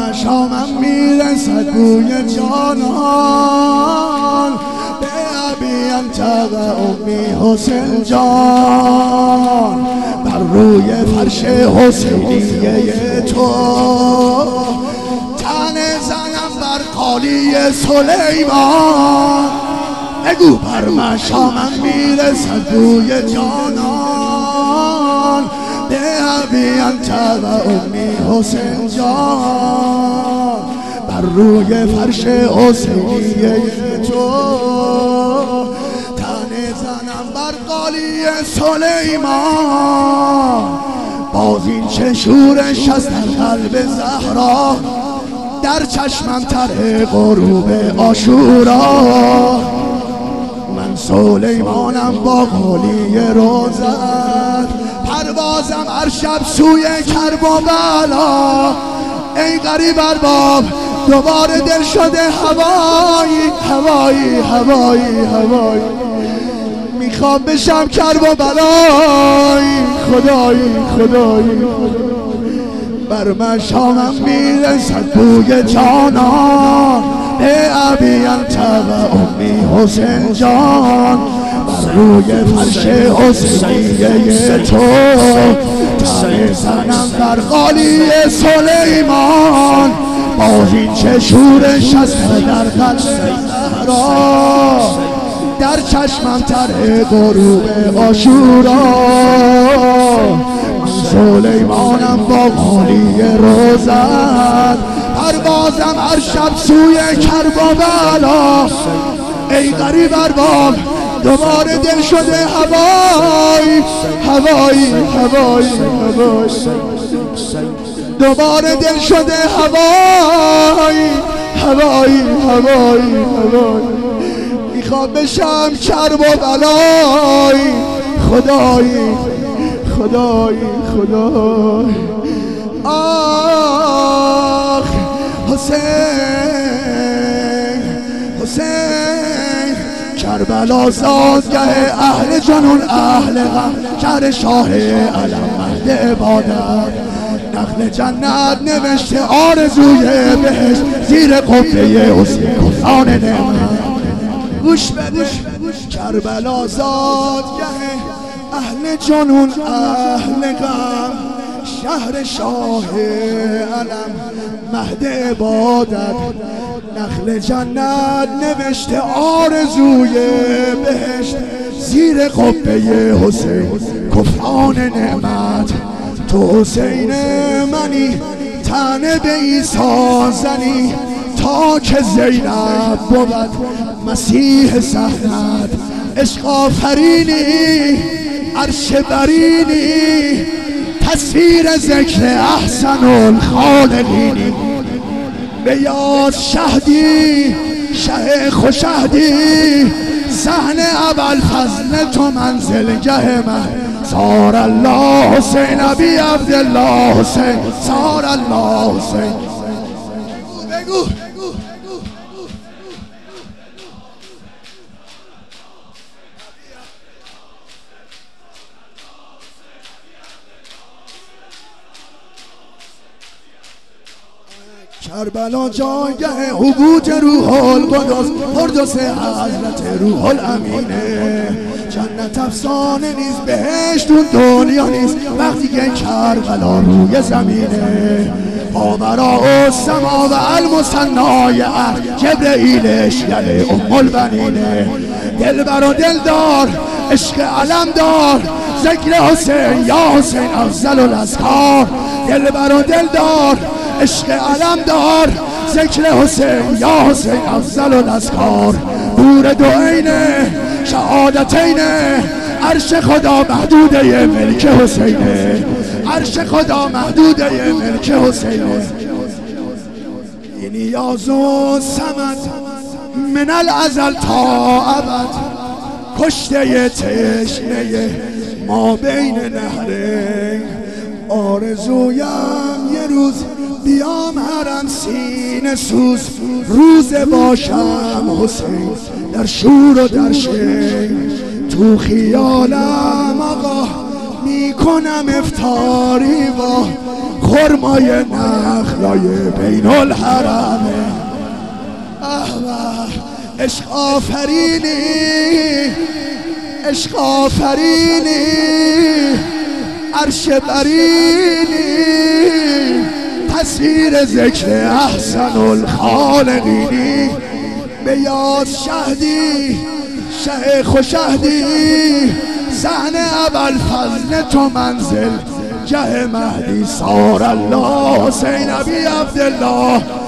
مشامم میرسد بوی جانان، به ابی انت و امی حسین جان. بر روی فرش حسینیه تو تنه زنم بر قالی سلیمان. بگو بر مشامم میرسد بوی جانان، به ابی انت و امی حسین جان. بر روی فرش حسینیه تو تنه زنم بر قالی سلیمان. باز این چه شورش از در قلب زهرا، در چشمم طرح غروب عاشورا. من سلیمانم با قالی روزت، پروازم هر شب سوی کرب و بلا. ای غریب ارباب دوباره دل شده هوایی هوایی هوایی هوایی. میخوام بشم کرب و بلایی خدایی خدایی. بر مشامم میرسد بوی جانان، به ابی انت و امی حسین جان. بر روی فرش حسینیه تو تنه زنم در قالی سلیمان. باز این چه شورش است در قلب زهرا، در چشمم طرح غروب عاشورا. سلیمانم با قالی روزت، پروازم هر شب سوی کرب و بلا. ای غریب ارباب دوباره دل شده هوایی هوایی هوایی هوایی. دوباره دل شده هوایی هوایی هوایی هوایی. میخوام بشم کرب و بلایی خدایی خدایی خدایی. آخ حسین حسین، کربلا زادگاه اهل جنون اهل غم، شهر شاه علم مهد عبادت. نخل جنت نوشته آرزوی بهشت، زیر قبه حسین کفران نعمت. گوش بده کربلا زادگاه اهل جنون اهل غم، شهر شاه علم مهد عبادت. نخل جنت نوشته آرزوی بهشت، زیر قبه حسین کفران نعمت. تو حسین منی تنه به عیسی زنی، تا که زینب بود مسیح سهنت. عشق آفرینی عرش برینی، تصویر ذکر احسن الخالقینی. به یاد شهدی شه خوشهدی، صحن ابوالفضل تو منزلگه من. صار الله حسین ابی عبدالله حسین، صار الله حسین. بگو کربلا جایگه حبوط روح القدس، قدس حضرت روح الامینه. جنت افسانه نیست بهشت اون دنیا نیست، وقتی که کربلا روی زمینه. پاورا السما و المثنای جبرئیلش یعنی ام البنینه. دلبر و دلدار عشق علم دار، ذکر حسین یا حسین افضل الاذکار. دلبر و دلدار عشق علم دار، ذکر حسین یا حسین افضل الاذکار. نور دو عینه شهادتینه، عرش خدا محدوده ملک حسینه. عرش خدا محدوده ملک حسینه. این نیاز و صمد من الازل تا ابد، کشته تشنه ما بین نهرین. آرزویم یه روز بیام حرم سینه سوز، روز باشم حسین در شور و در شین. تو خیالم آقا میکنم افطاری با خرمای نخلای بین الحرمه. عشق آفرینی، عشق آفرینی، عرش برینی، تصویر ذکر احسن الخالقینی. به یاد شهدی شیخ و شهدی، صحن ابوالفضل تو منزل جه مهدی. سار الله حسین ابی عبدالله.